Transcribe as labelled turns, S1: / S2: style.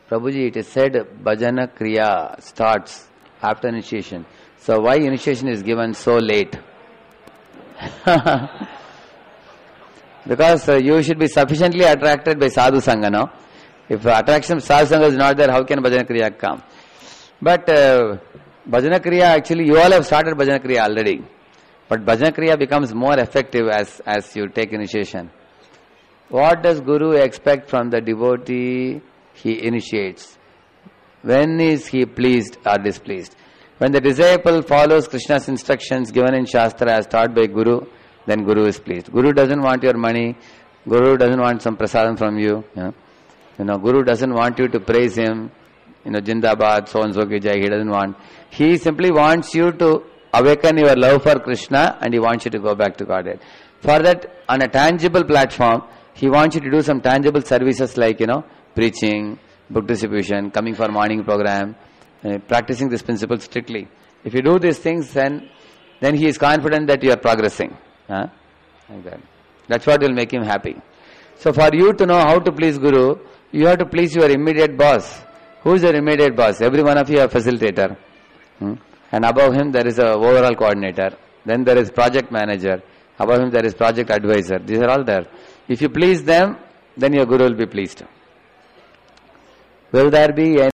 S1: Prabhuji, it is said Bhajana Kriya starts after initiation. So why initiation is given so late? Because you should be sufficiently attracted by Sadhu Sangha, no? If attraction of Sadhu Sangha is not there, how can Bhajana Kriya come? But Bhajana Kriya, actually, you all have started Bhajana Kriya already. But Bhajana Kriya becomes more effective as you take initiation. What does Guru expect from the devotee he initiates? When is he pleased or displeased? When the disciple follows Krishna's instructions given in Shastra as taught by Guru, then Guru is pleased. Guru doesn't want your money. Guru doesn't want some prasadam from you. Guru doesn't want you to praise him. Jindabad, so and so ki jai. He doesn't want. He simply wants you to awaken your love for Krishna and he wants you to go back to Godhead. For that, on a tangible platform, he wants you to do some tangible services like, preaching, book distribution, coming for morning program, practicing this principle strictly. If you do these things, then he is confident that you are progressing. Like that. That's what will make him happy. So for you to know how to please Guru, you have to please your immediate boss. Who is your immediate boss? Every one of you are a facilitator. And above him there is a overall coordinator. Then there is project manager. Above him there is project advisor. These are all there. If you please them, then your Guru will be pleased. Will there be any